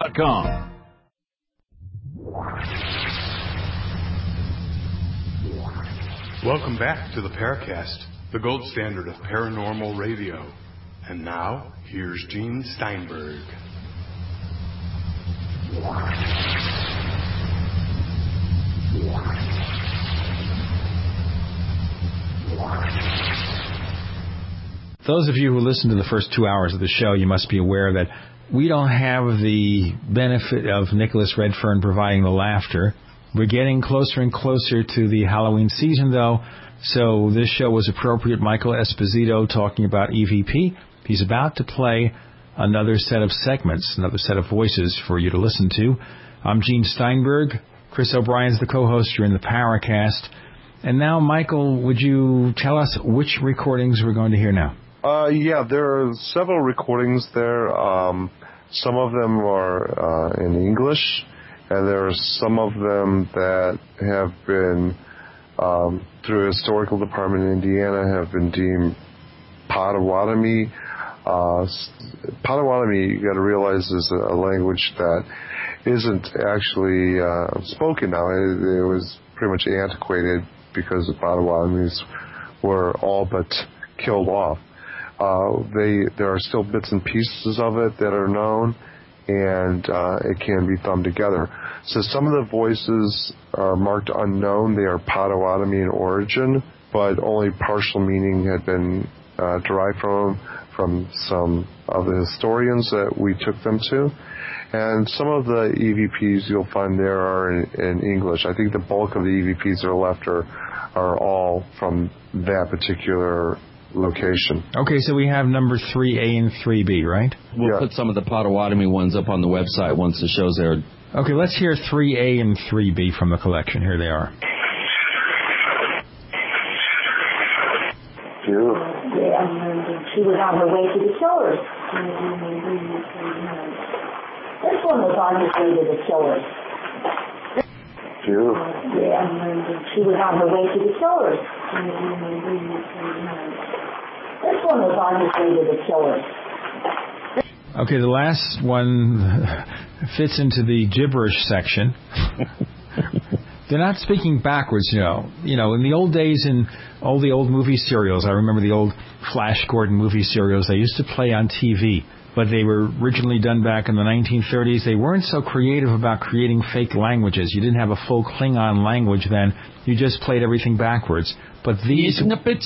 ParaNormalRadio.com. Welcome back to the Paracast, the gold standard of paranormal radio. And now, here's Gene Steinberg. Those of you who listen to the first 2 hours of the show, you must be aware that we don't have the benefit of Nicholas Redfern providing the laughter. We're getting closer and closer to the Halloween season, though, so this show was appropriate. Michael Esposito talking about EVP. He's about to play another set of segments, another set of voices for you to listen to. I'm Gene Steinberg. Chris O'Brien's the co-host. You're in the Paracast. And now, Michael, would you tell us which recordings we're going to hear now? Yeah, there are several recordings there. Some of them are in English, and there are some of them that have been, through the Historical Department in Indiana, have been deemed Potawatomi. Potawatomi, you got to realize, is a language that isn't actually spoken now. It was pretty much antiquated because the Potawatomis were all but killed off. There are still bits and pieces of it that are known, and it can be thumbed together. So some of the voices are marked unknown. They are Potawatomi in origin, but only partial meaning had been derived from some of the historians that we took them to. And some of the EVPs you'll find there are in English. I think the bulk of the EVPs that are left are all from that particular location. Okay, so we have number 3A and 3B, right? We'll put some of the Potawatomi ones up on the website once the show's aired. Okay, let's hear 3A and 3B from the collection. Here they are. Yeah, she was on her way to the killers. This one was on his way to the killers. Yeah, she was on her way to the killers. This one was on his way to the killers. Okay, the last one fits into the gibberish section. They're not speaking backwards, you know. You know, in the old days, in all the old movie serials, I remember the old Flash Gordon movie serials, they used to play on TV, but they were originally done back in the 1930s. They weren't so creative about creating fake languages. You didn't have a full Klingon language then. You just played everything backwards. But these...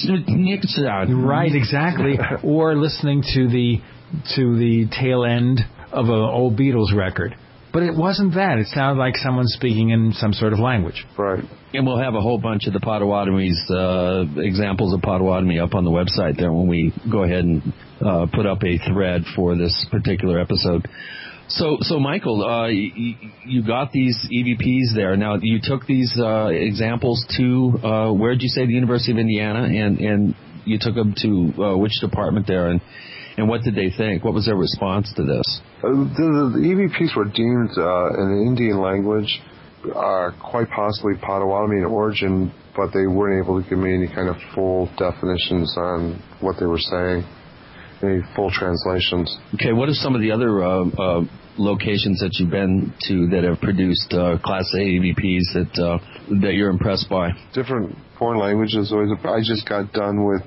Right, exactly. Or listening to the tail end of an old Beatles record. But it wasn't that. It sounded like someone speaking in some sort of language. Right. And we'll have a whole bunch of the Potawatomis, examples of Potawatomi up on the website there when we go ahead and put up a thread for this particular episode. So Michael, you got these EVPs there. Now, you took these examples to, where did you say, the University of Indiana? And you took them to which department there? And what did they think? What was their response to this? The EVPs were deemed in the Indian language quite possibly Potawatomi in origin, but they weren't able to give me any kind of full definitions on what they were saying, any full translations. Okay, what are some of the other locations that you've been to that have produced Class A EVPs that you're impressed by? Different foreign languages. I just got done with...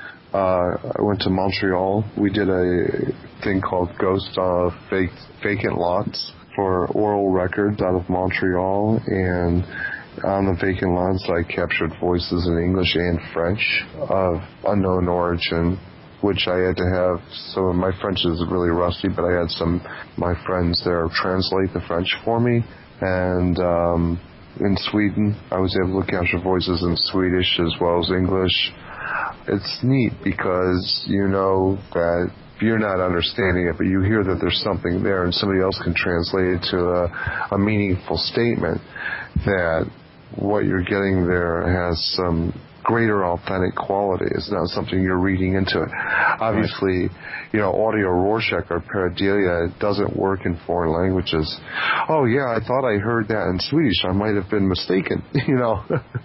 I went to Montreal. We did a thing called Ghost Vacant Lots for oral records out of Montreal, and on the vacant lots I captured voices in English and French of unknown origin, which I had to have. So my French is really rusty, but I had my friends there translate the French for me. And in Sweden, I was able to capture voices in Swedish as well as English. It's neat because you know that you're not understanding it, but you hear that there's something there, and somebody else can translate it to a meaningful statement, that what you're getting there has some greater authentic quality. It's not something you're reading into it. Obviously, you know, audio Rorschach or pareidolia doesn't work in foreign languages. Oh yeah, I thought I heard that in Swedish. I might have been mistaken. you know,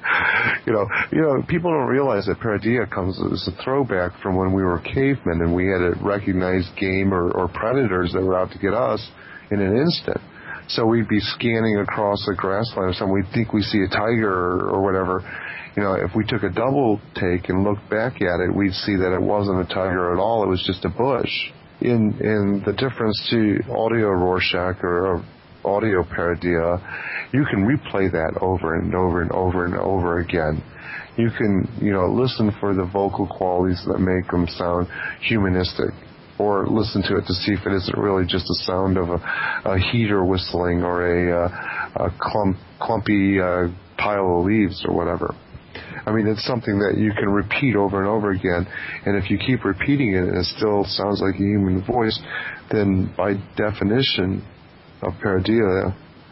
people don't realize that pareidolia comes as a throwback from when we were cavemen and we had to recognize game or predators that were out to get us. in an instant. So we'd be scanning across a grassland or something. We'd think we see a tiger or whatever. If we took a double take and looked back at it, we'd see that it wasn't a tiger at all. It was just a bush. In the difference to audio Rorschach or audio pareidolia, you can replay that over and over and over and over again. You can, listen for the vocal qualities that make them sound humanistic, or listen to it to see if it isn't really just a sound of a heater whistling or a clumpy pile of leaves or whatever. I mean, it's something that you can repeat over and over again, and if you keep repeating it and it still sounds like a human voice, then by definition of pareidolia,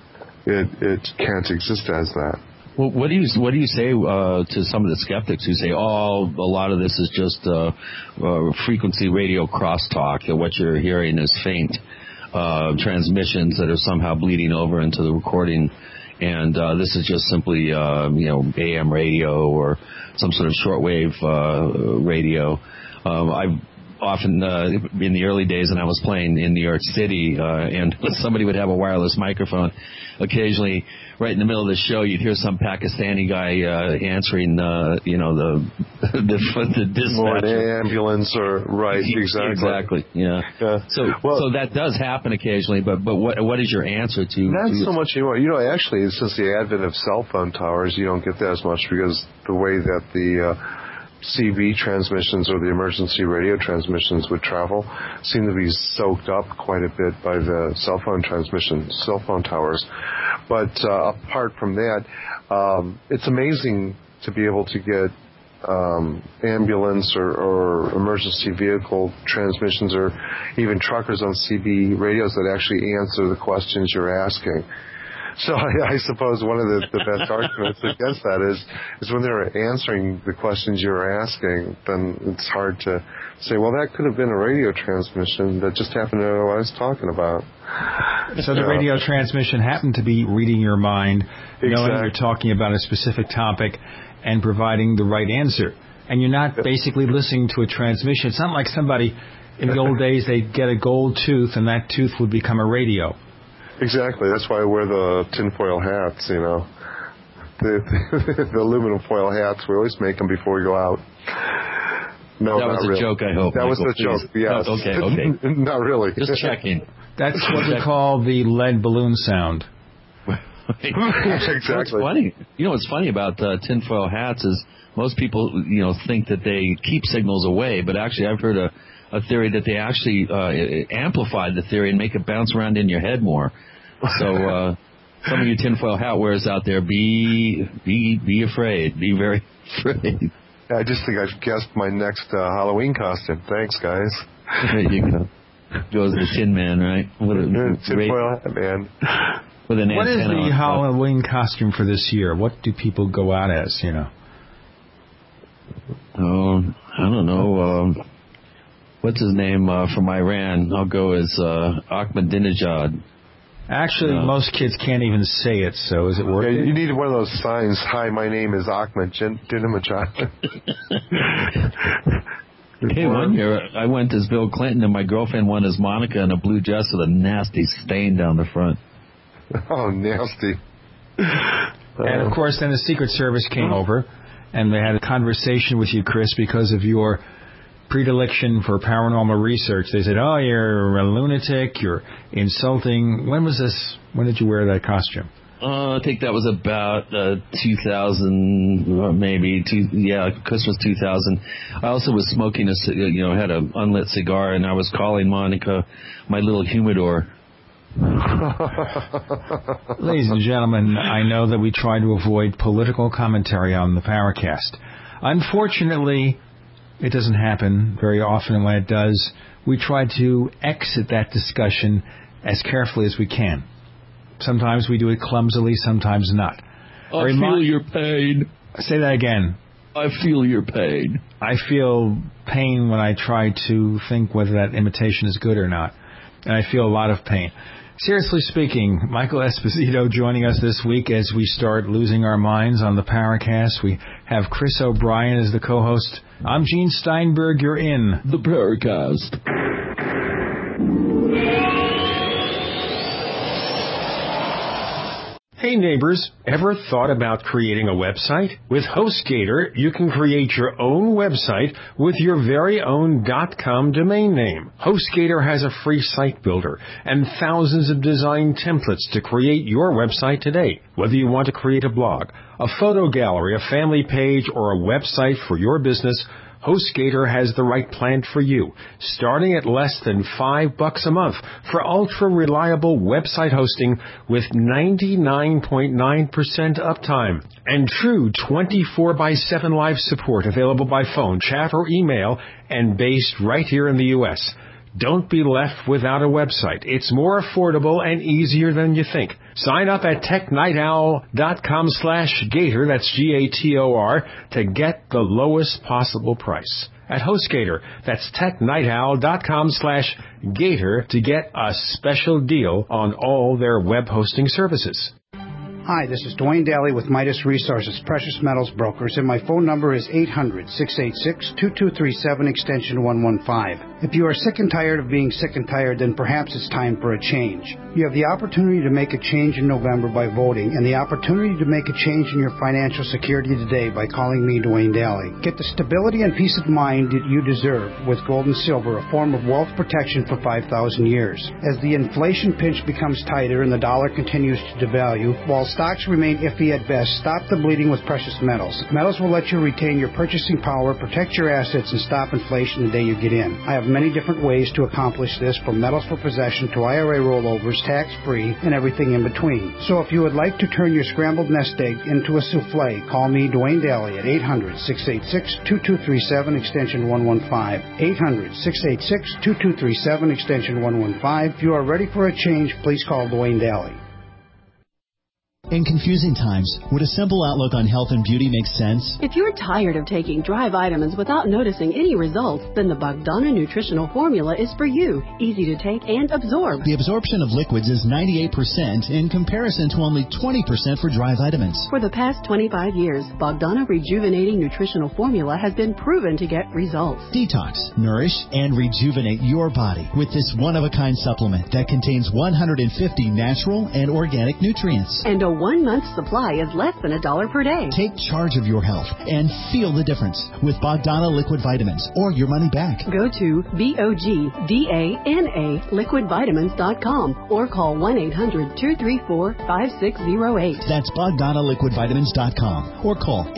it can't exist as that. Well, what do you say to some of the skeptics who say, a lot of this is just frequency radio crosstalk, that what you're hearing is faint transmissions that are somehow bleeding over into the recording, and this is just simply AM radio or some sort of shortwave radio. I've often, in the early days when I was playing in New York City, and somebody would have a wireless microphone, occasionally, right in the middle of the show, you'd hear some Pakistani guy answering, the dispatcher. Or an ambulance, or right, exactly. Exactly, yeah. So that does happen occasionally, but what is your answer to? Not so much anymore. Actually, since the advent of cell phone towers, you don't get that as much, because the way that the CB transmissions or the emergency radio transmissions would travel seem to be soaked up quite a bit by the cell phone towers. But apart from that, it's amazing to be able to get ambulance or emergency vehicle transmissions, or even truckers on CB radios that actually answer the questions you're asking. So I suppose one of the best arguments against that is when they're answering the questions you're asking, then it's hard to say, well, that could have been a radio transmission that just happened to know what I was talking about. So the radio transmission happened to be reading your mind, knowing you're talking about a specific topic, and providing the right answer. And you're not basically listening to a transmission. It's not like somebody, in the old days, they'd get a gold tooth, and that tooth would become a radio. Exactly. That's why I wear the tinfoil hats, The aluminum foil hats, we always make them before we go out. No, that was a joke, I hope. That Michael, was a joke, yes. Oh, okay. Not really. Just checking. That's what we call the lead balloon sound. Exactly. It's funny. What's funny about tinfoil hats is most people, think that they keep signals away, but actually I've heard a theory that they actually amplify the theory and make it bounce around in your head more. So some of you tinfoil hat wearers out there, be afraid. Be very afraid. I just think I've guessed my next Halloween costume. Thanks, guys. There you go. Goes the Tin Man, right? Tinfoil hat man. With an what is the Halloween costume for this year? What do people go out as, Oh, I don't know. What's his name from Iran? I'll go as Ahmadinejad. Actually, most kids can't even say it, so is it worth it? You need one of those signs. Hi, my name is Ahmadinejad. Hey, one year I went as Bill Clinton, and my girlfriend went as Monica in a blue dress with a nasty stain down the front. Oh, nasty. And, of course, then the Secret Service came over, and they had a conversation with you, Chris, because of your predilection for paranormal research. They said, you're a lunatic, you're insulting. When was this? When did you wear that costume? I think that was about 2000, maybe. Christmas 2000. I also was smoking had an unlit cigar, and I was calling Monica my little humidor. Ladies and gentlemen, I know that we try to avoid political commentary on the Paracast. Unfortunately, it doesn't happen very often, and when it does, we try to exit that discussion as carefully as we can. Sometimes we do it clumsily, sometimes not. I feel your pain. Say that again. I feel your pain. I feel pain when I try to think whether that imitation is good or not. And I feel a lot of pain. Seriously speaking, Michael Esposito joining us this week as we start losing our minds on the Paracast. We have Chris O'Brien as the co-host. I'm Gene Steinberg. You're in the Paracast. Hey neighbors, ever thought about creating a website? With HostGator, you can create your own website with your very own .com domain name. HostGator has a free site builder and thousands of design templates to create your website today. Whether you want to create a blog, a photo gallery, a family page, or a website for your business, HostGator has the right plan for you, starting at less than $5 a month for ultra-reliable website hosting with 99.9% uptime and true 24/7 live support available by phone, chat, or email and based right here in the U.S. Don't be left without a website. It's more affordable and easier than you think. Sign up at technightowl.com/gator, that's Gator, to get the lowest possible price. At HostGator, that's technightowl.com/gator to get a special deal on all their web hosting services. Hi, this is Dwayne Daly with Midas Resources, Precious Metals Brokers, and my phone number is 800-686-2237, extension 115. If you are sick and tired of being sick and tired, then perhaps it's time for a change. You have the opportunity to make a change in November by voting, and the opportunity to make a change in your financial security today by calling me, Dwayne Daly. Get the stability and peace of mind that you deserve with gold and silver, a form of wealth protection for 5,000 years. As the inflation pinch becomes tighter and the dollar continues to devalue, while stocks remain iffy at best, stop the bleeding with precious metals. Metals will let you retain your purchasing power, protect your assets, and stop inflation the day you get in. I have many different ways to accomplish this, from metals for possession to IRA rollovers, tax-free, and everything in between. So if you would like to turn your scrambled nest egg into a souffle, call me, Dwayne Daly, at 800-686-2237, extension 115. 800-686-2237, extension 115. If you are ready for a change, please call Dwayne Daly. In confusing times, would a simple outlook on health and beauty make sense? If you're tired of taking dry vitamins without noticing any results, then the Bogdana Nutritional Formula is for you. Easy to take and absorb. The absorption of liquids is 98% in comparison to only 20% for dry vitamins. For the past 25 years, Bogdana Rejuvenating Nutritional Formula has been proven to get results. Detox, nourish, and rejuvenate your body with this one-of-a-kind supplement that contains 150 natural and organic nutrients. And a 1-month supply is less than $1 per day. Take charge of your health and feel the difference with Bogdana Liquid Vitamins or your money back. Go to Bogdana liquidvitamins.com or call 1-800-234-5608. That's BogdanaLiquidVitamins.com or call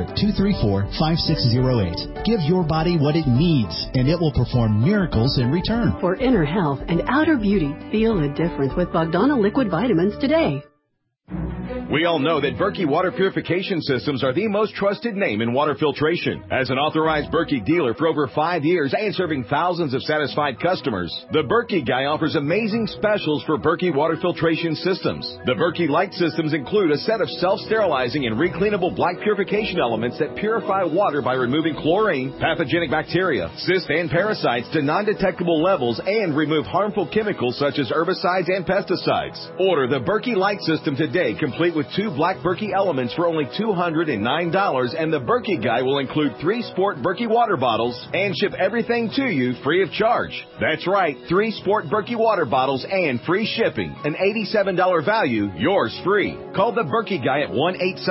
800-234-5608. Give your body what it needs, and it will perform miracles in return. For inner health and outer beauty, feel the difference with Bogdana Liquid Vitamins today. We all know that Berkey Water Purification Systems are the most trusted name in water filtration. As an authorized Berkey dealer for over 5 years and serving thousands of satisfied customers, the Berkey Guy offers amazing specials for Berkey Water Filtration Systems. The Berkey Light Systems include a set of self-sterilizing and recleanable black purification elements that purify water by removing chlorine, pathogenic bacteria, cysts, and parasites to non-detectable levels and remove harmful chemicals such as herbicides and pesticides. Order the Berkey Light System today, complete with 2 black Berkey elements for only $209, and the Berkey Guy will include 3 Sport Berkey water bottles and ship everything to you free of charge. That's right, 3 Sport Berkey water bottles and free shipping. An $87 value, yours free. Call the Berkey Guy at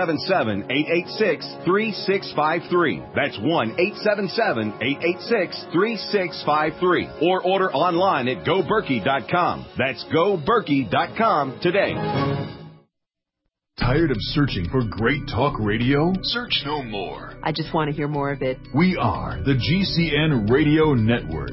1-877-886-3653. That's 1-877-886-3653. Or order online at GoBerkey.com. That's GoBerkey.com today. Tired of searching for great talk radio? Search no more. I just want to hear more of it. We are the GCN Radio Network.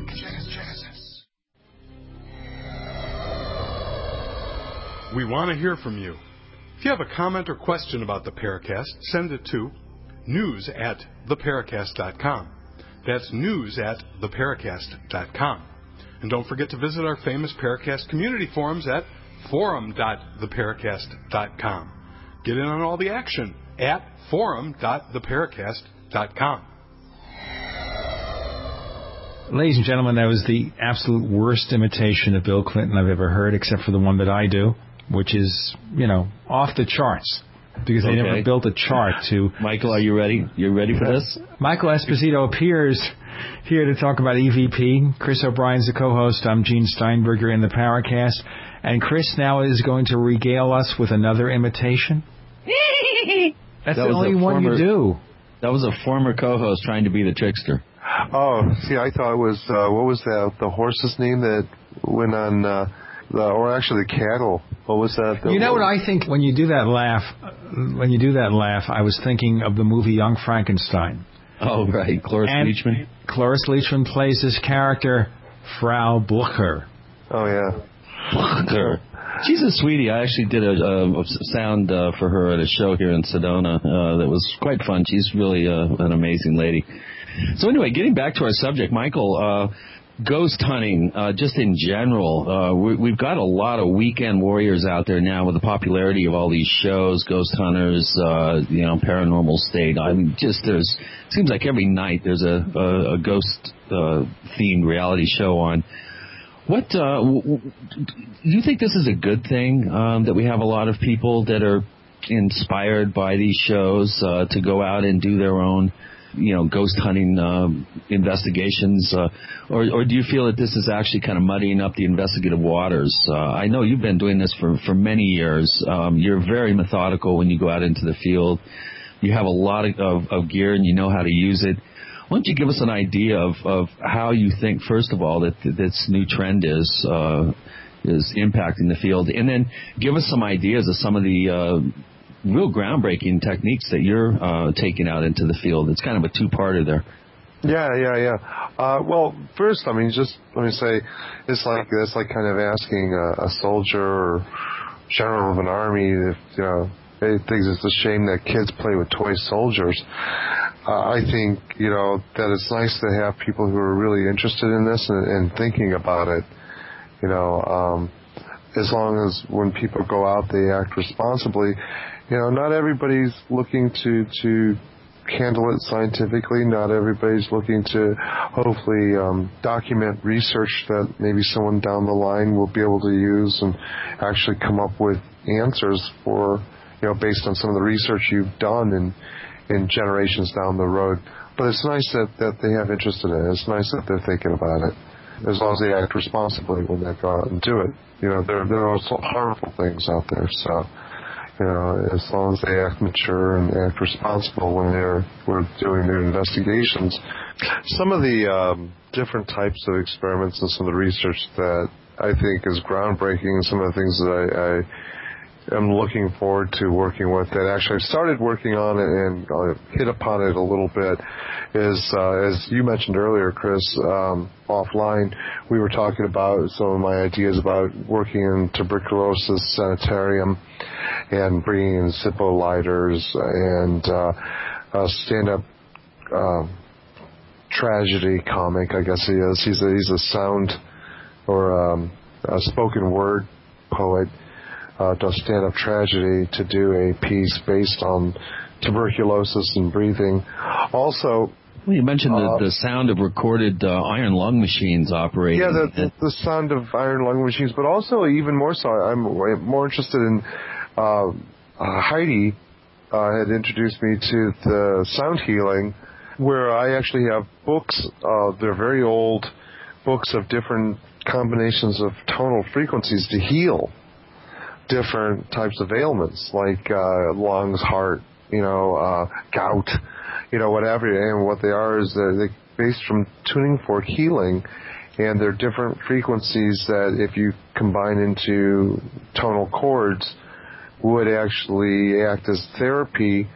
We want to hear from you. If you have a comment or question about the Paracast, send it to news@theparacast.com. That's news@theparacast.com. And don't forget to visit our famous Paracast community forums at forum.theparacast.com. Get in on all the action at forum.theparacast.com. Ladies and gentlemen, that was the absolute worst imitation of Bill Clinton I've ever heard, except for the one that I do, which is, off the charts. Because they never built a chart to... Michael, are you ready? You ready for this? Michael Esposito appears here to talk about EVP. Chris O'Brien's the co-host. I'm Gene Steinberger in the Paracast. And Chris now is going to regale us with another imitation? That's the only one you do. That was a former co-host trying to be the trickster. Oh, see, I thought it was, what was that, the horse's name that went on, or actually the cattle. What was that? You know what I think when you do that laugh, I was thinking of the movie Young Frankenstein. Oh, right. Cloris Leachman. Cloris Leachman plays this character, Frau Blucher. Oh, yeah. Blucher. She's a sweetie. I actually did a sound for her at a show here in Sedona that was quite fun. She's really an amazing lady. So anyway, getting back to our subject, Michael, ghost hunting, just in general, we've got a lot of weekend warriors out there now with the popularity of all these shows, Ghost Hunters, Paranormal State. I mean, seems like every night there's a ghost themed reality show on. What do you think this is a good thing that we have a lot of people that are inspired by these shows to go out and do their own, ghost hunting investigations, or do you feel that this is actually kind of muddying up the investigative waters? I know you've been doing this for many years. You're very methodical when you go out into the field. You have a lot of gear and you know how to use it. Why don't you give us an idea of how you think, first of all, that this new trend is impacting the field, and then give us some ideas of some of the real groundbreaking techniques that you're taking out into the field. It's kind of a two-parter there. Yeah. Well, first, just let me say, it's like kind of asking a soldier or general of an army if they think it's a shame that kids play with toy soldiers. I think that it's nice to have people who are really interested in this and thinking about it. As long as when people go out, they act responsibly. Not everybody's looking to handle it scientifically. Not everybody's looking to hopefully document research that maybe someone down the line will be able to use and actually come up with answers for, based on some of the research you've done in generations down the road. But it's nice that they have interest in it. It's nice that they're thinking about it. As long as they act responsibly when they go out and do it. There are also harmful things out there, so as long as they act mature and act responsible when we're doing their investigations. Some of the different types of experiments and some of the research that I think is groundbreaking, and some of the things that I am looking forward to working with, that actually I've started working on it and hit upon it a little bit, is, as you mentioned earlier, Chris, offline, we were talking about some of my ideas about working in tuberculosis sanitarium and bringing in Zippo lighters and stand-up tragedy comic, I guess he is. He's a sound or a spoken word poet. Does stand-up tragedy to do a piece based on tuberculosis and breathing. Also, well, you mentioned the sound of recorded iron lung machines operating. Yeah, the sound of iron lung machines, but also even more so, I'm more interested in Heidi had introduced me to the sound healing, where I actually have books. They're very old books of different combinations of tonal frequencies to heal different types of ailments, like lungs, heart, gout, whatever. And what they are is they're based from tuning fork healing, and they're different frequencies that, if you combine into tonal chords, would actually act as therapy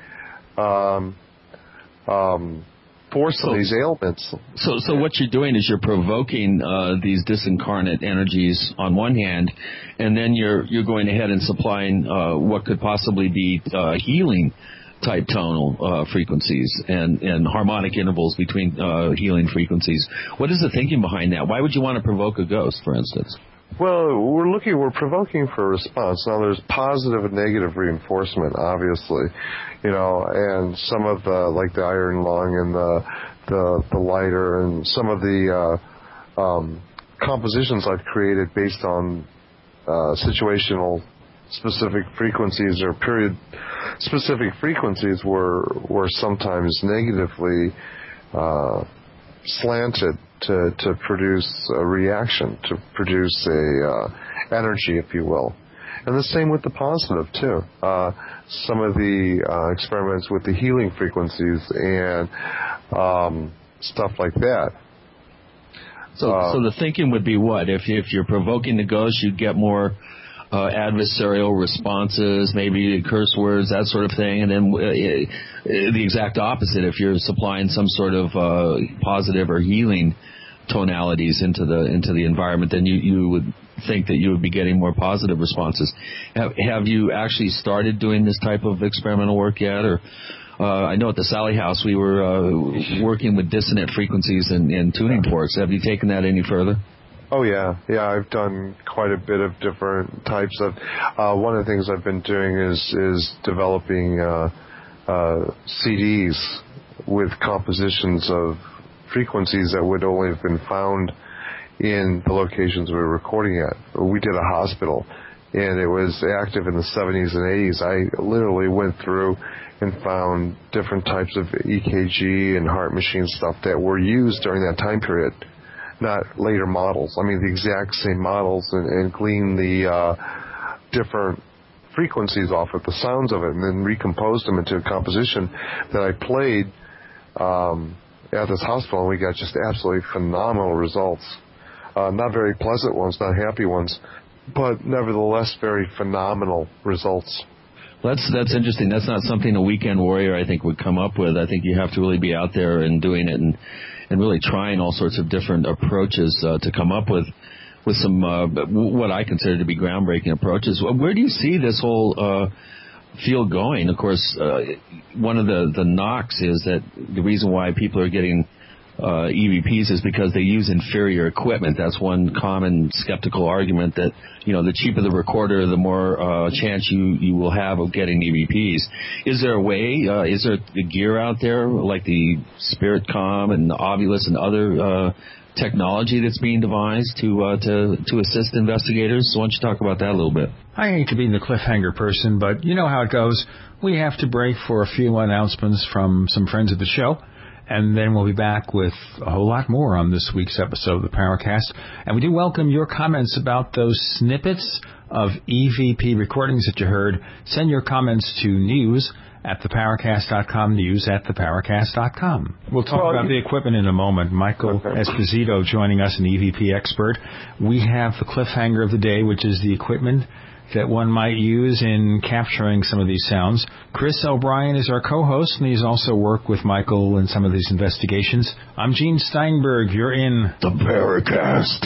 for some of these ailments. So what you're doing is you're provoking these disincarnate energies on one hand, and then you're going ahead and supplying what could possibly be healing type tonal frequencies and harmonic intervals between healing frequencies. What is the thinking behind that? Why would you want to provoke a ghost, for instance? Well, we're provoking for a response. Now, there's positive and negative reinforcement, obviously, and some of the, like the iron lung and the lighter, and some of the compositions I've created based on situational specific frequencies or period specific frequencies were sometimes negatively slanted to produce a reaction, to produce energy, if you will. And the same with the positive, too. Some of the experiments with the healing frequencies and stuff like that. So the thinking would be what? If you're provoking the ghost, you'd get more adversarial responses, maybe curse words, that sort of thing. And then the exact opposite, if you're supplying some sort of positive or healing tonalities into the environment, then you would think that you would be getting more positive responses. Have you actually started doing this type of experimental work yet? Or I know at the Sally House we were working with dissonant frequencies and tuning forks. Have you taken that any further? Oh, yeah. I've done quite a bit of different types of. One of the things I've been doing is developing CDs with compositions of frequencies that would only have been found in the locations we were recording at. We did a hospital, and it was active in the 70s and 80s. I literally went through and found different types of EKG and heart machine stuff that were used during that time period, not later models. I mean, the exact same models, and gleaned the different frequencies off of the sounds of it, and then recomposed them into a composition that I played at this hospital, and we got just absolutely phenomenal results. Not very pleasant ones, not happy ones, but nevertheless very phenomenal results. That's interesting. That's not something a weekend warrior, I think, would come up with. I think you have to really be out there and doing it and really trying all sorts of different approaches to come up with some what I consider to be groundbreaking approaches. Where do you see this whole field going? Of course, one of the knocks is that the reason why people are getting EVPs is because they use inferior equipment. That's one common skeptical argument, that, the cheaper the recorder, the more chance you will have of getting EVPs. Is there a way, is there the gear out there like the SpiritCom and the Ovilus and other technology that's being devised to assist investigators? So why don't you talk about that a little bit? I hate to be the cliffhanger person, but you know how it goes. We have to break for a few announcements from some friends of the show, and then we'll be back with a whole lot more on this week's episode of the Paracast. And we do welcome your comments about those snippets of EVP recordings that you heard. Send your comments to news@theparacast.com, news@theparacast.com. We'll talk about the equipment in a moment. Michael Esposito joining us, an EVP expert. We have the cliffhanger of the day, which is the equipment that one might use in capturing some of these sounds. Chris O'Brien is our co-host, and he's also worked with Michael in some of these investigations. I'm Gene Steinberg. You're in the Paracast.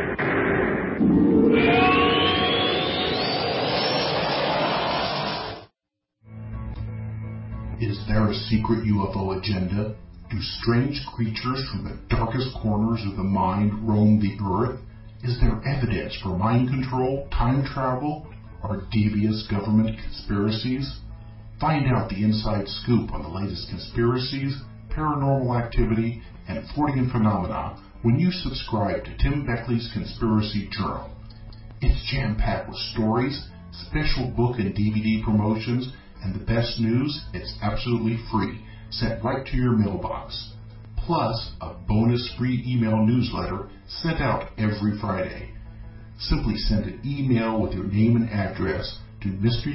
Is there a secret UFO agenda? Do strange creatures from the darkest corners of the mind roam the earth? Is there evidence for mind control, time travel, or devious government conspiracies? Find out the inside scoop on the latest conspiracies, paranormal activity, and Fortean phenomena when you subscribe to Tim Beckley's Conspiracy Journal. It's jam-packed with stories, special book and DVD promotions, and the best news, it's absolutely free, sent right to your mailbox. Plus, a bonus free email newsletter sent out every Friday. Simply send an email with your name and address to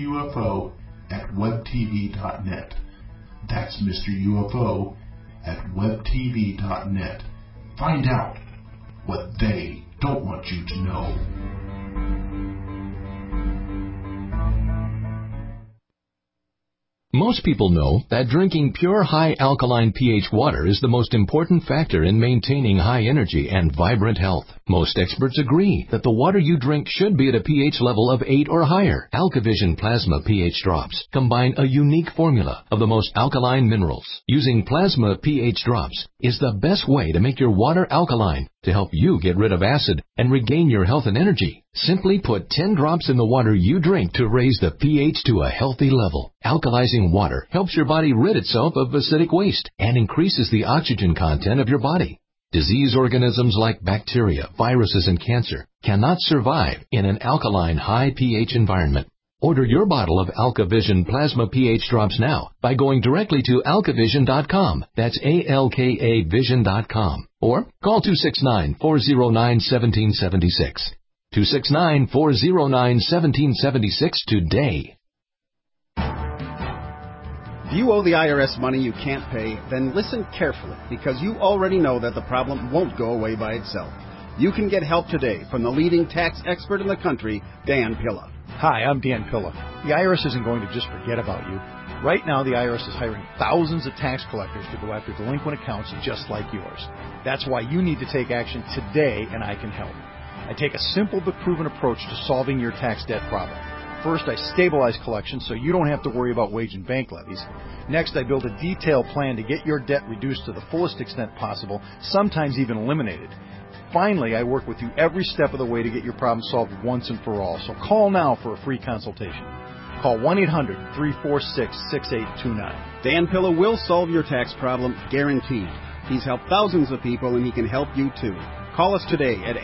MrUFO@webtv.net. That's MrUFO@webtv.net. Find out what they don't want you to know. Most people know that drinking pure high alkaline pH water is the most important factor in maintaining high energy and vibrant health. Most experts agree that the water you drink should be at a pH level of 8 or higher. AlkaVision Plasma pH drops combine a unique formula of the most alkaline minerals. Using plasma pH drops is the best way to make your water alkaline to help you get rid of acid and regain your health and energy. Simply put 10 drops in the water you drink to raise the pH to a healthy level. Alkalizing water helps your body rid itself of acidic waste and increases the oxygen content of your body. Disease organisms like bacteria, viruses, and cancer cannot survive in an alkaline high pH environment. Order your bottle of AlkaVision Plasma pH drops now by going directly to alkavision.com. That's ALKAvision.com. Or call 269-409-1776. 269-409-1776 today. If you owe the IRS money you can't pay, then listen carefully, because you already know that the problem won't go away by itself. You can get help today from the leading tax expert in the country, Dan Pilla. Hi, I'm Dan Pilla. The IRS isn't going to just forget about you. Right now, the IRS is hiring thousands of tax collectors to go after delinquent accounts just like yours. That's why you need to take action today, and I can help. I take a simple but proven approach to solving your tax debt problem. First, I stabilize collections so you don't have to worry about wage and bank levies. Next, I build a detailed plan to get your debt reduced to the fullest extent possible, sometimes even eliminated. Finally, I work with you every step of the way to get your problem solved once and for all. So call now for a free consultation. Call 1-800-346-6829. Dan Pilla will solve your tax problem, guaranteed. He's helped thousands of people, and he can help you too. Call us today at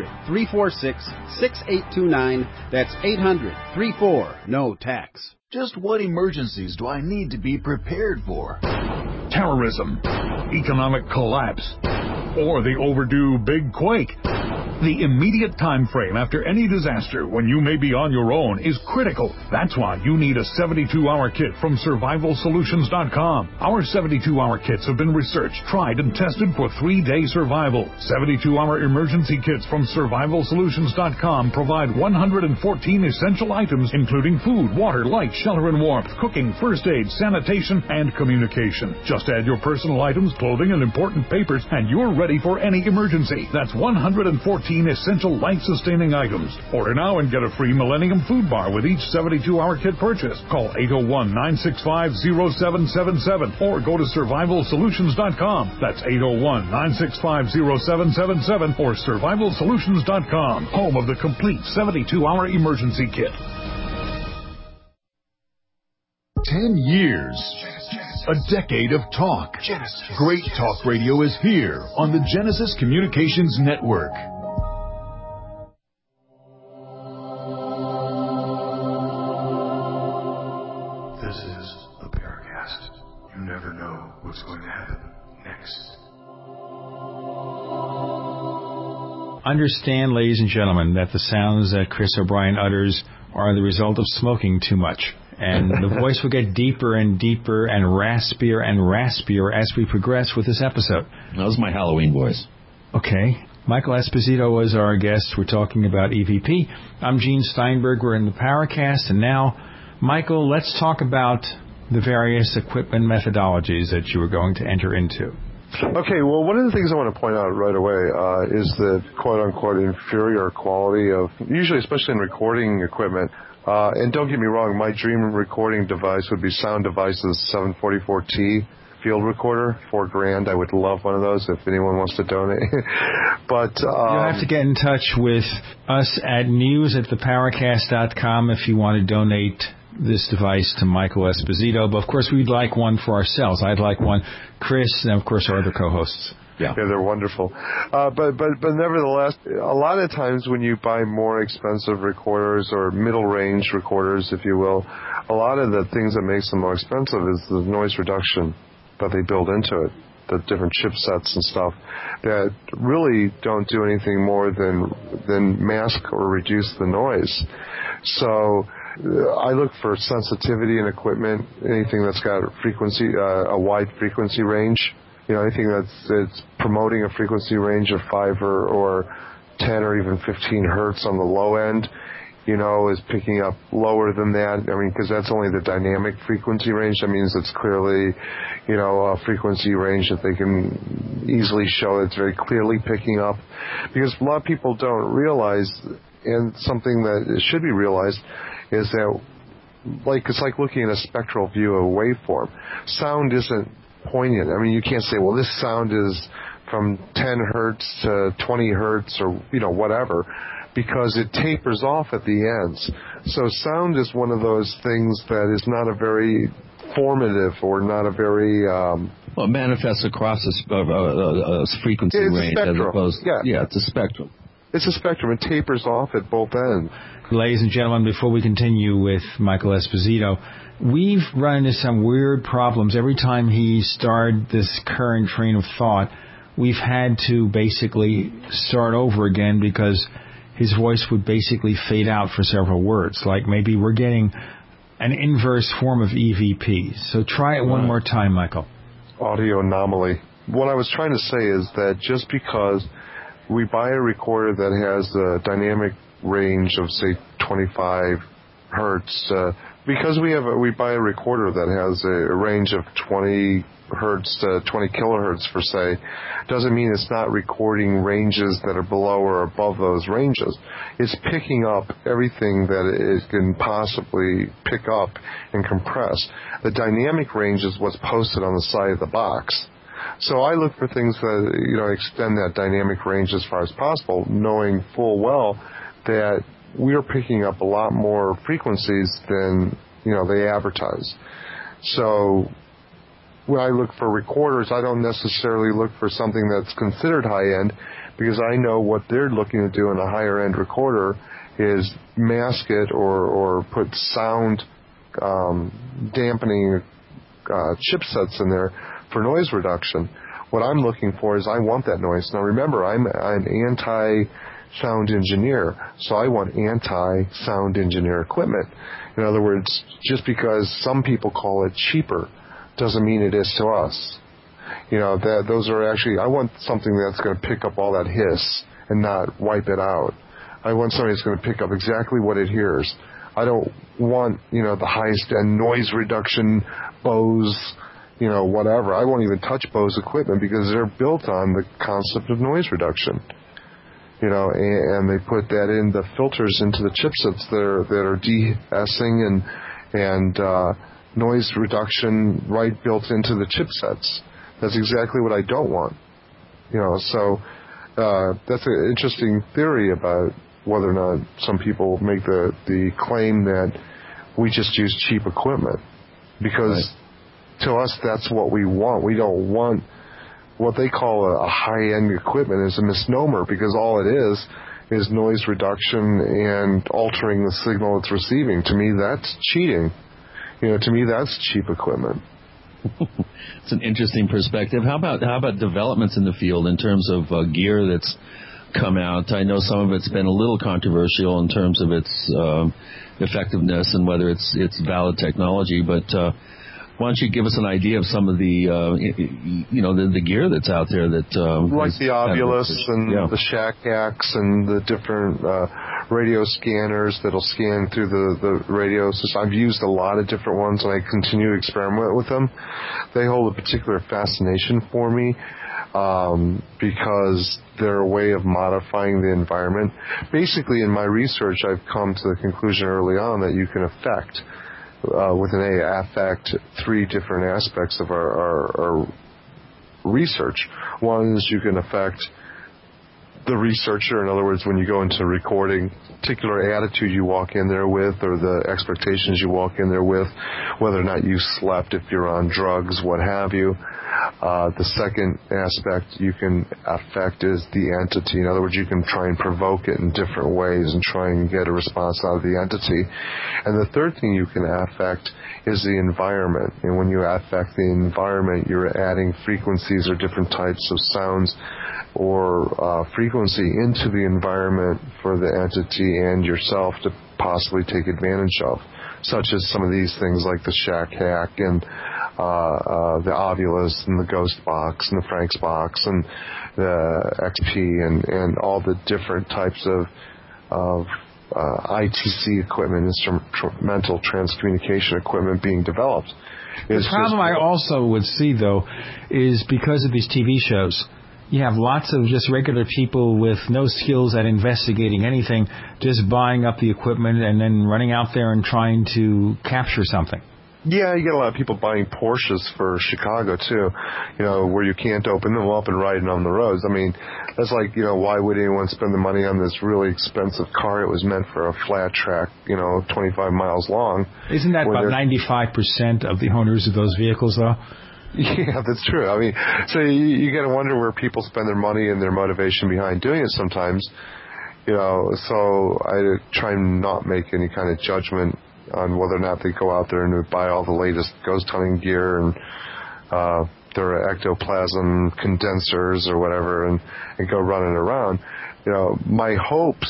800-346-6829. That's 800-34-NO-TAX. Just what emergencies do I need to be prepared for? Terrorism, economic collapse, or the overdue big quake. The immediate time frame after any disaster when you may be on your own is critical. That's why you need a 72-hour kit from SurvivalSolutions.com. Our 72-hour kits have been researched, tried, and tested for 3-day survival. 72-hour emergency kits from SurvivalSolutions.com provide 114 essential items, including food, water, light, shelter and warmth, cooking, first aid, sanitation, and communication. Just add your personal items, clothing, and important papers, and you're ready for any emergency. That's 114 essential life-sustaining items. Order now and get a free Millennium Food Bar with each 72-hour kit purchase. Call 801-965-0777 or go to SurvivalSolutions.com. That's 801-965-0777 or SurvivalSolutions.com, home of the complete 72-hour emergency kit. 10 years. A decade of talk. Great talk radio is here on the Genesis Communications Network. This is the Paracast. You never know what's going to happen next. Understand, ladies and gentlemen, that the sounds that Chris O'Brien utters are the result of smoking too much. And the voice will get deeper and deeper and raspier as we progress with this episode. That was my Halloween voice. Okay. Michael Esposito was our guest. We're talking about EVP. I'm Gene Steinberg. We're in the Paracast. And now, Michael, let's talk about the various equipment methodologies that you were going to enter into. Okay, well, one of the things I want to point out right away is the quote-unquote inferior quality of, usually, especially in recording equipment. And don't get me wrong, my dream recording device would be Sound Devices 744T field recorder, $4,000. I would love one of those if anyone wants to donate. But you'll have to get in touch with us at news@theparacast.com if you want to donate this device to Michael Esposito. But of course, we'd like one for ourselves. I'd like one, Chris, and of course our other co-hosts. Yeah, they're wonderful. But nevertheless, a lot of times when you buy more expensive recorders or middle-range recorders, if you will, a lot of the things that makes them more expensive is the noise reduction that they build into it, the different chipsets and stuff that really don't do anything more than mask or reduce the noise. So I look for sensitivity in equipment, anything that's got a wide frequency range. You know, anything that's promoting a frequency range of 5 or 10 or even 15 hertz on the low end, you know, is picking up lower than that. I mean, because that's only the dynamic frequency range. That means it's clearly, you know, a frequency range that they can easily show it's very clearly picking up. Because a lot of people don't realize, and something that should be realized, is that it's like looking at a spectral view of a waveform. Sound isn't poignant. I mean, you can't say, well, this sound is from 10 hertz to 20 hertz or, you know, whatever, because it tapers off at the ends. So sound is one of those things that is not a very formative or not a very... well, it manifests across a frequency range as opposed... Yeah, it's a spectrum. It's a spectrum. It tapers off at both ends. Ladies and gentlemen, before we continue with Michael Esposito, we've run into some weird problems. Every time he started this current train of thought, we've had to basically start over again because his voice would basically fade out for several words. Like maybe we're getting an inverse form of EVP. So try it one more time, Michael. Audio anomaly. What I was trying to say is that just because we buy a recorder that has a dynamic range of, say, 25 hertz, because we buy a recorder that has a range of 20 hertz to 20 kilohertz per se, doesn't mean it's not recording ranges that are below or above those ranges. It's picking up everything that it can possibly pick up and compress. The dynamic range is what's posted on the side of the box. So I look for things that, extend that dynamic range as far as possible, knowing full well that we are picking up a lot more frequencies than, they advertise. So when I look for recorders, I don't necessarily look for something that's considered high-end, because I know what they're looking to do in a higher-end recorder is mask it or put sound dampening chipsets in there for noise reduction. What I'm looking for is I want that noise. Now remember, I'm an anti-sound engineer, so I want anti-sound engineer equipment. In other words, just because some people call it cheaper doesn't mean it is to us. Those are actually, I want something that's going to pick up all that hiss and not wipe it out. I want something that's going to pick up exactly what it hears. I don't want, the highest end noise reduction Bose, whatever. I won't even touch Bose equipment because they're built on the concept of noise reduction. And they put that in the filters into the chipsets that are de-essing and noise reduction right built into the chipsets. That's exactly what I don't want. So that's an interesting theory about whether or not some people make the claim that we just use cheap equipment. Because to us, that's what we want. We don't want what they call a high-end equipment is a misnomer, because all it is noise reduction and altering the signal it's receiving. To me, that's cheating. To me, that's cheap equipment. It's an interesting perspective. How about developments in the field in terms of gear that's come out? I know some of it's been a little controversial in terms of its effectiveness and whether it's valid technology, but why don't you give us an idea of some of the the gear that's out there that like the Ovilus and the Shack-Ax and the different radio scanners that'll scan through the radio system. I've used a lot of different ones, and I continue to experiment with them. They hold a particular fascination for me because they're a way of modifying the environment. Basically, in my research, I've come to the conclusion early on that you can affect three different aspects of our research. One is you can affect the researcher. In other words, when you go into recording, particular attitude you walk in there with, or the expectations you walk in there with, whether or not you slept, if you're on drugs, what have you. The second aspect you can affect is the entity. In other words, you can try and provoke it in different ways and try and get a response out of the entity. And the third thing you can affect is the environment. And when you affect the environment, you're adding frequencies or different types of sounds or frequency into the environment for the entity and yourself to possibly take advantage of, such as some of these things like the Shack-Hack and the Ovilus and the Ghost Box and the Frank's Box and the XP and all the different types of ITC equipment, instrumental transcommunication equipment being developed. The problem I also would see, though, is because of these TV shows, you have lots of just regular people with no skills at investigating anything, just buying up the equipment and then running out there and trying to capture something. Yeah, you get a lot of people buying Porsches for Chicago, too, where you can't open them up and riding on the roads. I mean, that's like, why would anyone spend the money on this really expensive car? It was meant for a flat track, 25 miles long. Isn't that about 95% of the owners of those vehicles, though? Yeah, that's true. I mean, so you got to wonder where people spend their money and their motivation behind doing it sometimes. So I try and not make any kind of judgment on whether or not they go out there and buy all the latest ghost hunting gear and their ectoplasm condensers or whatever and go running around. My hopes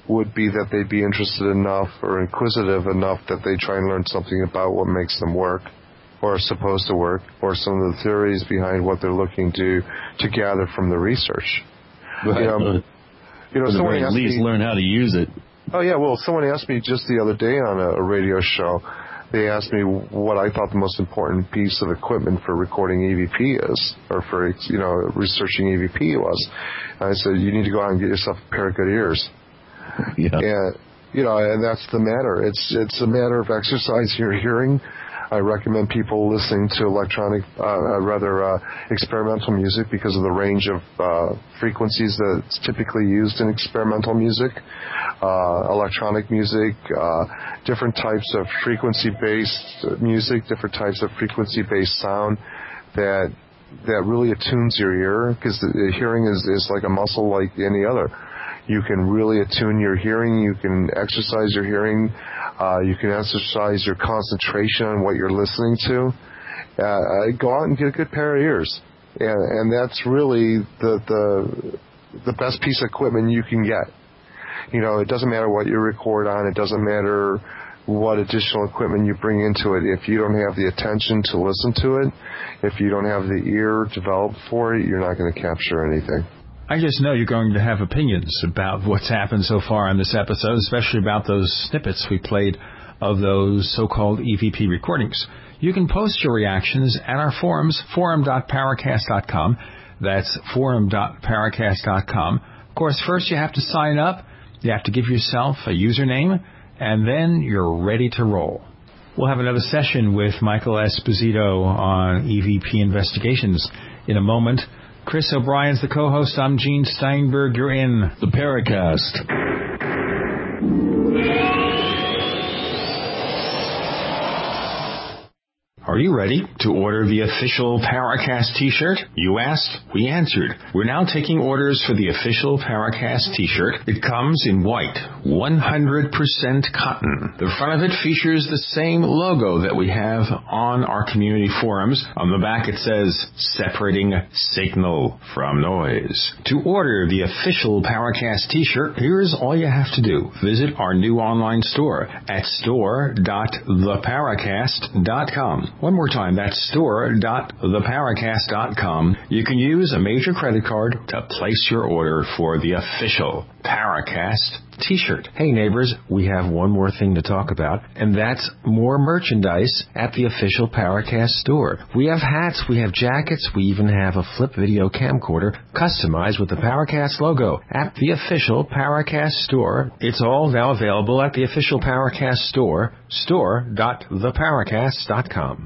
would be that they'd be interested enough or inquisitive enough that they try and learn something about what makes them work or are supposed to work, or some of the theories behind what they're looking to gather from the research. Right. Someone at least learn how to use it. Oh, yeah, well, someone asked me just the other day on a radio show, they asked me what I thought the most important piece of equipment for recording EVP is, or for, researching EVP was. And I said, you need to go out and get yourself a pair of good ears. Yeah. And, and that's the matter. It's a matter of exercising your hearing. I recommend people listening to experimental music because of the range of frequencies that's typically used in experimental music, electronic music, different types of frequency-based music, different types of frequency-based sound that really attunes your ear, because the hearing is like a muscle like any other. You can really attune your hearing. You can exercise your hearing. You can exercise your concentration on what you're listening to. Go out and get a good pair of ears. And that's really the best piece of equipment you can get. It doesn't matter what you record on. It doesn't matter what additional equipment you bring into it. If you don't have the attention to listen to it, if you don't have the ear developed for it, you're not going to capture anything. I just know you're going to have opinions about what's happened so far on this episode, especially about those snippets we played of those so-called EVP recordings. You can post your reactions at our forums, forum.paracast.com. That's forum.paracast.com. Of course, first you have to sign up. You have to give yourself a username, and then you're ready to roll. We'll have another session with Michael Esposito on EVP investigations in a moment. Chris O'Brien's the co-host. I'm Gene Steinberg. You're in the Paracast. Are you ready to order the official Paracast t-shirt? You asked, we answered. We're now taking orders for the official Paracast t-shirt. It comes in white, 100% cotton. The front of it features the same logo that we have on our community forums. On the back it says, separating signal from noise. To order the official Paracast t-shirt, here's all you have to do. Visit our new online store at store.theparacast.com. One more time, that's store.theparacast.com. You can use a major credit card to place your order for the official Paracast t-shirt. Hey neighbors, we have one more thing to talk about, and that's more merchandise at the official Paracast store. We have hats, we have jackets, we even have a flip video camcorder customized with the Paracast logo at the official Paracast store. It's all now available at the official Paracast store, store.theparacast.com.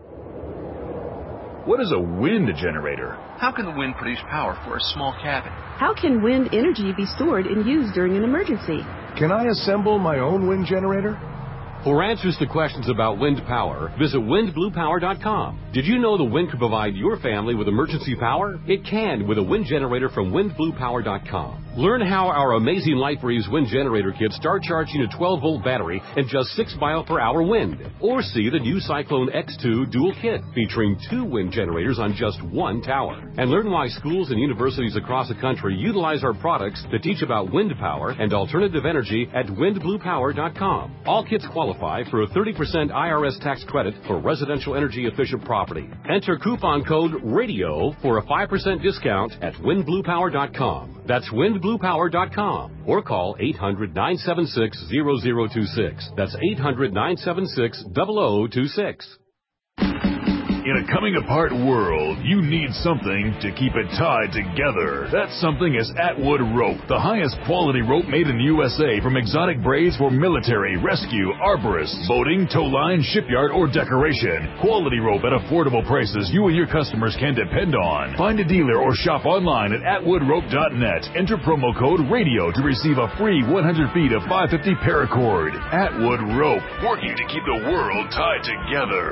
What is a wind generator? How can the wind produce power for a small cabin? How can wind energy be stored and used during an emergency? Can I assemble my own wind generator? For answers to questions about wind power, visit windbluepower.com. Did you know the wind could provide your family with emergency power? It can with a wind generator from windbluepower.com. Learn how our amazing LightBreeze wind generator kits start charging a 12-volt battery in just 6 mile-per-hour wind. Or see the new Cyclone X2 dual kit featuring 2 wind generators on just 1 tower. And learn why schools and universities across the country utilize our products to teach about wind power and alternative energy at windbluepower.com. All kits qualify for a 30% IRS tax credit for residential energy efficient property. Enter coupon code RADIO for a 5% discount at windbluepower.com. That's windbluepower.com. Or call 800-976-0026. That's 800-976-0026. In a coming-apart world, you need something to keep it tied together. That something is Atwood Rope, the highest quality rope made in the USA from exotic braids for military, rescue, arborists, boating, tow line, shipyard, or decoration. Quality rope at affordable prices you and your customers can depend on. Find a dealer or shop online at atwoodrope.net. Enter promo code RADIO to receive a free 100 feet of 550 paracord. Atwood Rope, working to keep the world tied together.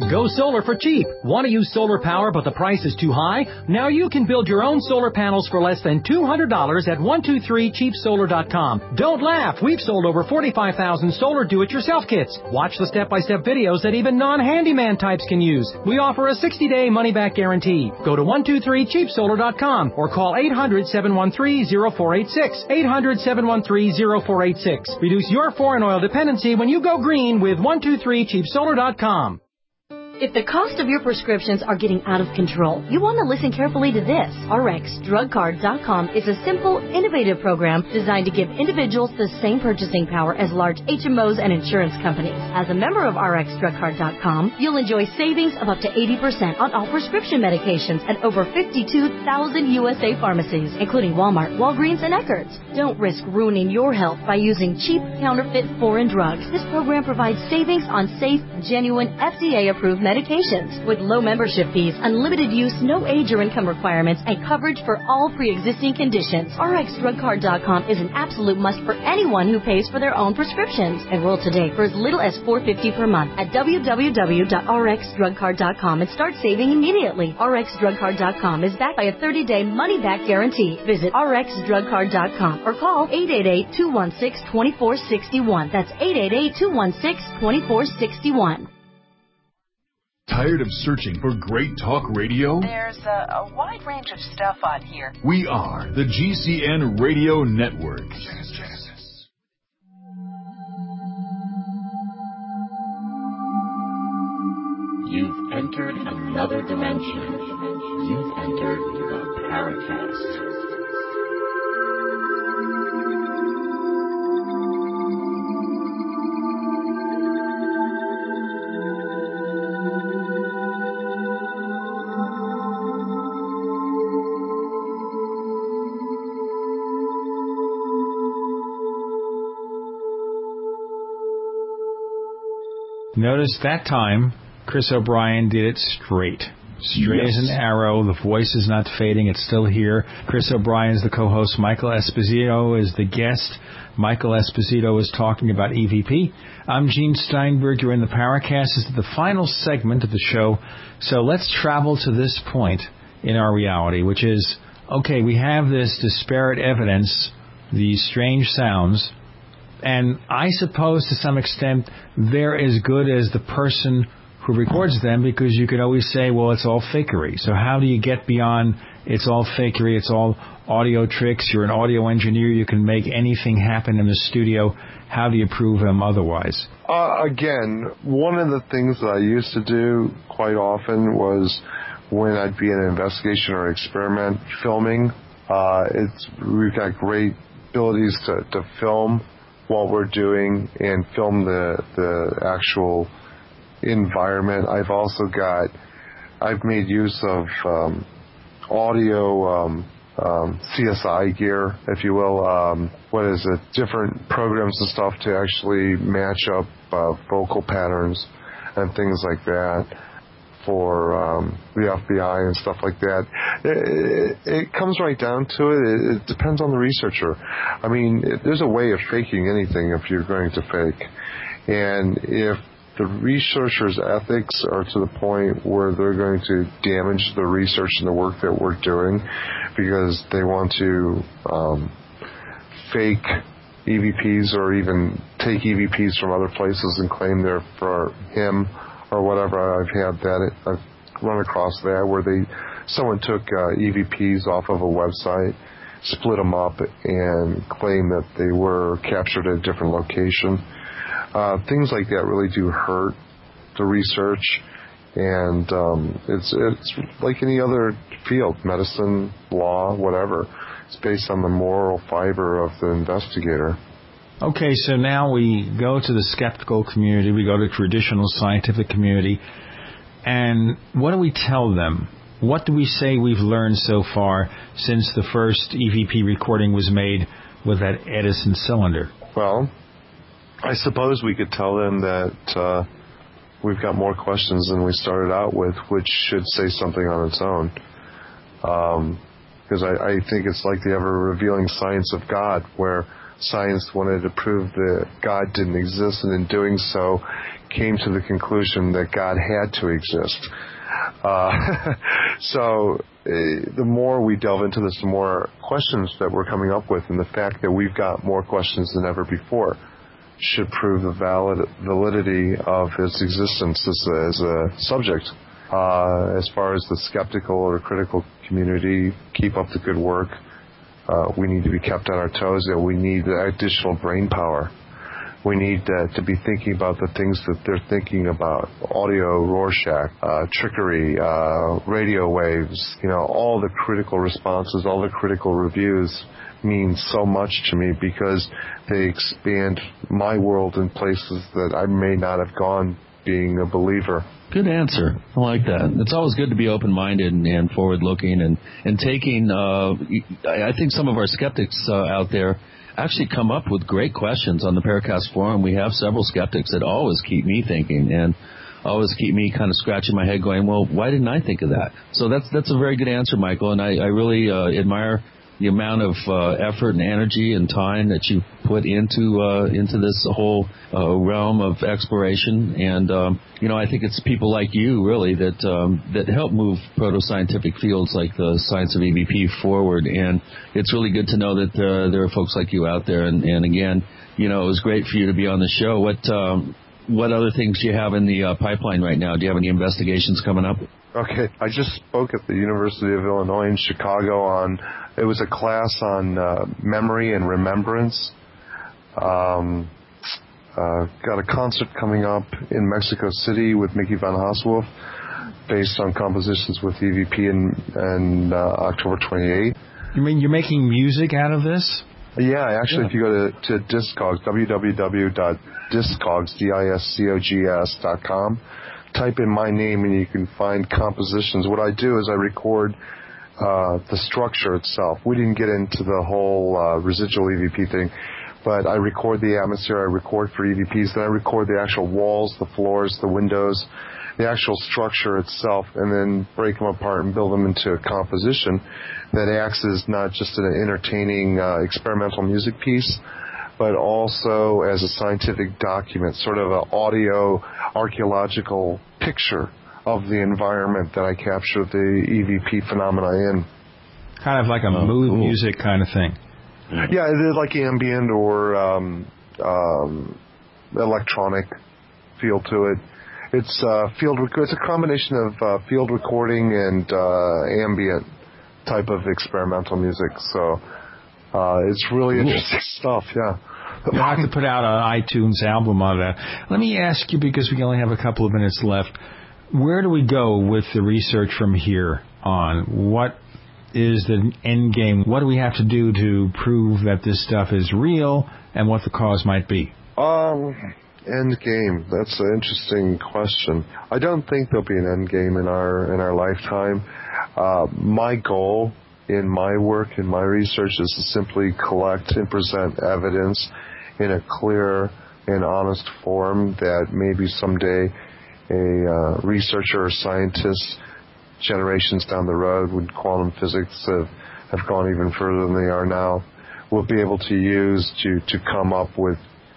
Go solar for cheap. Want to use solar power but the price is too high? Now you can build your own solar panels for less than $200 at 123cheapsolar.com. Don't laugh. We've sold over 45,000 solar do-it-yourself kits. Watch the step-by-step videos that even non-handyman types can use. We offer a 60-day money-back guarantee. Go to 123cheapsolar.com or call 800-713-0486. 800-713-0486. Reduce your foreign oil dependency when you go green with 123cheapsolar.com. If the cost of your prescriptions are getting out of control, you want to listen carefully to this. RxDrugCard.com is a simple, innovative program designed to give individuals the same purchasing power as large HMOs and insurance companies. As a member of RxDrugCard.com, you'll enjoy savings of up to 80% on all prescription medications at over 52,000 USA pharmacies, including Walmart, Walgreens, and Eckerd's. Don't risk ruining your health by using cheap, counterfeit foreign drugs. This program provides savings on safe, genuine, FDA-approved medications with low membership fees, unlimited use, no age or income requirements, and coverage for all pre-existing conditions. RxDrugCard.com is an absolute must for anyone who pays for their own prescriptions. Enroll today for as little as $4.50 per month at www.rxdrugcard.com and start saving immediately. RxDrugCard.com is backed by a 30-day money-back guarantee. Visit RxDrugCard.com or call 888-216-2461. That's 888-216-2461. Tired of searching for great talk radio? There's a wide range of stuff on here. We are the GCN Radio Network. You've entered another dimension. You've entered the Paracast. Notice that time, Chris O'Brien did it straight. Straight as an arrow. The voice is not fading. It's still here. Chris O'Brien is the co-host. Michael Esposito is the guest. Michael Esposito is talking about EVP. I'm Gene Steinberg. You're in the Paracast. This is the final segment of the show. So let's travel to this point in our reality, which is, okay, we have this disparate evidence, these strange sounds, and I suppose to some extent they're as good as the person who records them, because you could always say, well, it's all fakery. So how do you get beyond it's all fakery, it's all audio tricks, you're an audio engineer, you can make anything happen in the studio. How do you prove them otherwise? Again, one of the things that I used to do quite often was when I'd be in an investigation or experiment filming, we've got great abilities to film what we're doing and film the actual environment. I've made use of audio CSI gear, if you will. Different programs and stuff to actually match up vocal patterns and things like that for the FBI and stuff like that. It comes right down to it. It depends on the researcher. I mean, there's a way of faking anything if you're going to fake. And if the researcher's ethics are to the point where they're going to damage the research and the work that we're doing because they want to fake EVPs or even take EVPs from other places and claim they're for him or whatever, I've run across that where someone took EVPs off of a website, split them up, and claimed that they were captured at a different location. Things like that really do hurt the research, and it's like any other field, medicine, law, whatever. It's based on the moral fiber of the investigator. Okay, so now we go to the skeptical community, we go to traditional scientific community, and what do we tell them? What do we say we've learned so far since the first EVP recording was made with that Edison cylinder? Well, I suppose we could tell them that we've got more questions than we started out with, which should say something on its own. Because I think it's like the ever-revealing science of God, where science wanted to prove that God didn't exist, and in doing so came to the conclusion that God had to exist. So the more we delve into this, the more questions that we're coming up with, and the fact that we've got more questions than ever before should prove the validity of its existence as a subject. As far as the skeptical or critical community, keep up the good work. We need to be kept on our toes. We need additional brain power. We need to be thinking about the things that they're thinking about. Audio, Rorschach, trickery, radio waves, all the critical responses, all the critical reviews mean so much to me because they expand my world in places that I may not have gone being a believer. Good answer. I like that. It's always good to be open-minded and forward-looking and taking, I think some of our skeptics out there actually come up with great questions on the Paracast forum. We have several skeptics that always keep me thinking and always keep me kind of scratching my head going, well, why didn't I think of that? So that's a very good answer, Michael, and I really admire the amount of effort and energy and time that you put into this whole realm of exploration. And I think it's people like you really that help move proto-scientific fields like the science of EVP forward. And it's really good to know that there are folks like you out there. And again, it was great for you to be on the show. What other things do you have in the pipeline right now? Do you have any investigations coming up? Okay, I just spoke at the University of Illinois in Chicago it was a class on memory and remembrance. Got a concert coming up in Mexico City with Mickey Van Haaswolf based on compositions with EVP in October 28th. You mean you're making music out of this? Yeah, actually, if you go to Discogs, www.discogs.com, type in my name and you can find compositions. What I do is I record the structure itself. We didn't get into the whole residual EVP thing, but I record the atmosphere, I record for EVPs, then I record the actual walls, the floors, the windows, the actual structure itself, and then break them apart and build them into a composition that acts as not just an entertaining experimental music piece, but also as a scientific document, sort of an audio archaeological picture of the environment that I capture the EVP phenomena in. Kind of like a mood music kind of thing. Yeah, it is like ambient or electronic feel to it. It's it's a combination of field recording and ambient type of experimental music. So it's really interesting stuff. Yeah. You'll have to put out an iTunes album on that. Let me ask you, because we only have a couple of minutes left, where do we go with the research from here on? What is the end game? What do we have to do to prove that this stuff is real and what the cause might be? End game. That's an interesting question. I don't think there'll be an end game in our lifetime. My goal in my work, in my research, is to simply collect and present evidence in a clear and honest form that maybe someday a researcher or scientist generations down the road, when quantum physics have gone even further than they are now, will be able to use to come up with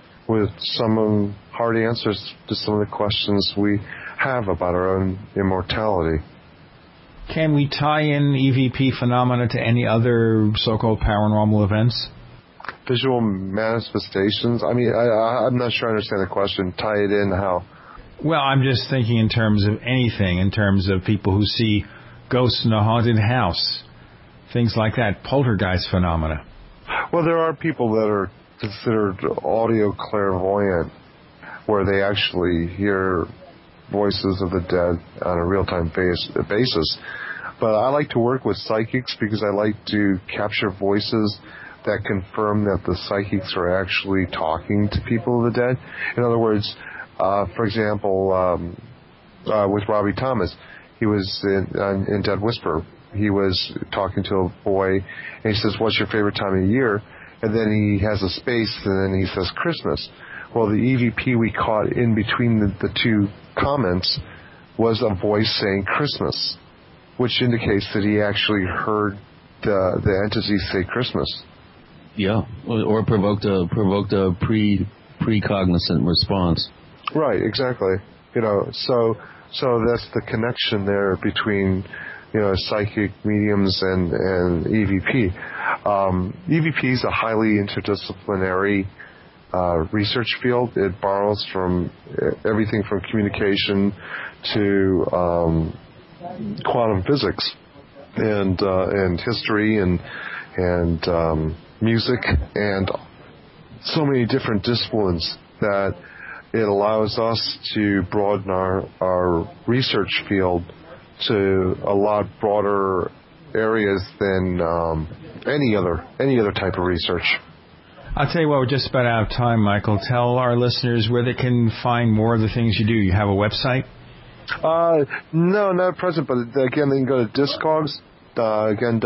some hard answers to some of the questions we have about our own immortality. Can we tie in EVP phenomena to any other so-called paranormal events? Visual manifestations? I mean, I'm not sure I understand the question. Tie it in how? Well, I'm just thinking in terms of anything, in terms of people who see ghosts in a haunted house, things like that, poltergeist phenomena. Well, there are people that are considered audio clairvoyant, where they actually hear voices of the dead on a real-time basis. But I like to work with psychics because I like to capture voices that confirm that the psychics are actually talking to people of the dead. In other words, for example, with Robbie Thomas, he was in Dead Whisper. He was talking to a boy, and he says, "What's your favorite time of year?" And then he has a space, and then he says, "Christmas." Well, the EVP we caught in between the two comments was a voice saying Christmas, which indicates that he actually heard the entity say Christmas. Yeah, or provoked a precognizant response. Right, exactly. So that's the connection there between, psychic mediums and EVP. EVP is a highly interdisciplinary research field. It borrows from everything from communication to quantum physics and history and music and so many different disciplines that it allows us to broaden our research field to a lot broader areas than any other type of research. I'll tell you what, we're just about out of time, Michael. Tell our listeners where they can find more of the things you do. You have a website? No, not at present, but again, they can go to Discogs. Again,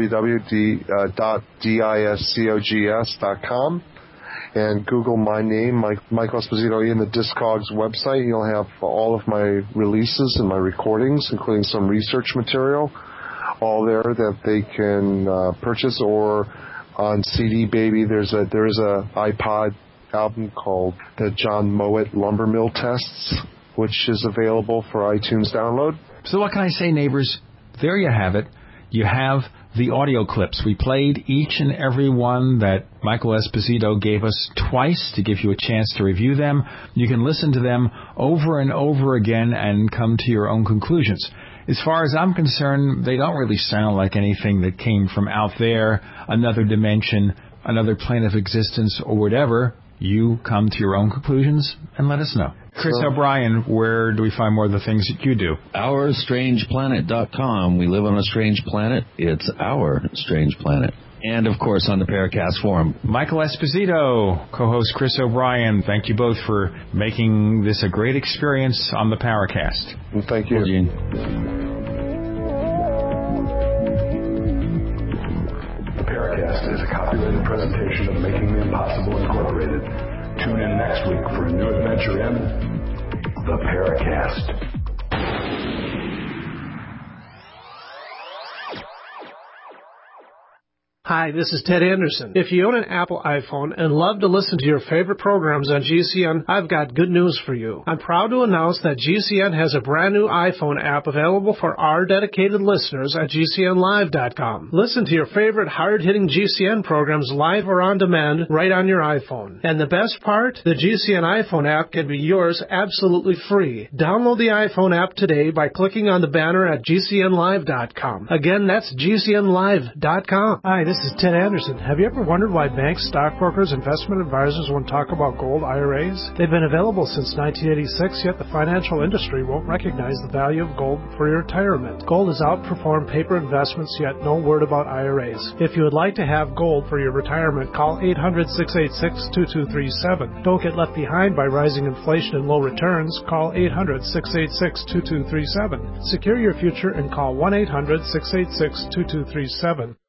www.discogs.com, and Google my name, Michael Esposito, in the Discogs website. You'll have all of my releases and my recordings, including some research material, all there that they can purchase. Or on CD Baby, there is a iPod album called the John Mowat Lumber Mill Tests, which is available for iTunes download. So what can I say, neighbors? There you have it. You have the audio clips. We played each and every one that Michael Esposito gave us twice to give you a chance to review them. You can listen to them over and over again and come to your own conclusions. As far as I'm concerned, they don't really sound like anything that came from out there, another dimension, another plane of existence, or whatever. You come to your own conclusions and let us know. Chris O'Brien, where do we find more of the things that you do? OurStrangePlanet.com. We live on a strange planet. It's our strange planet. And, of course, on the Paracast forum. Michael Esposito, co-host Chris O'Brien, thank you both for making this a great experience on the Paracast. Well, thank you. Gene. The Paracast is a copyrighted presentation of Making the Impossible Incorporated. Tune in next week for a new adventure in The Paracast. Hi, this is Ted Anderson. If you own an Apple iPhone and love to listen to your favorite programs on GCN, I've got good news for you. I'm proud to announce that GCN has a brand new iPhone app available for our dedicated listeners at GCNlive.com. Listen to your favorite hard-hitting GCN programs live or on demand right on your iPhone. And the best part? The GCN iPhone app can be yours absolutely free. Download the iPhone app today by clicking on the banner at GCNlive.com. Again, that's GCNlive.com. Hi, this is Ted Anderson. Have you ever wondered why banks, stockbrokers, investment advisors won't talk about gold IRAs? They've been available since 1986, yet the financial industry won't recognize the value of gold for your retirement. Gold has outperformed paper investments, yet no word about IRAs. If you would like to have gold for your retirement, call 800-686-2237. Don't get left behind by rising inflation and low returns. Call 800-686-2237. Secure your future and call 1-800-686-2237.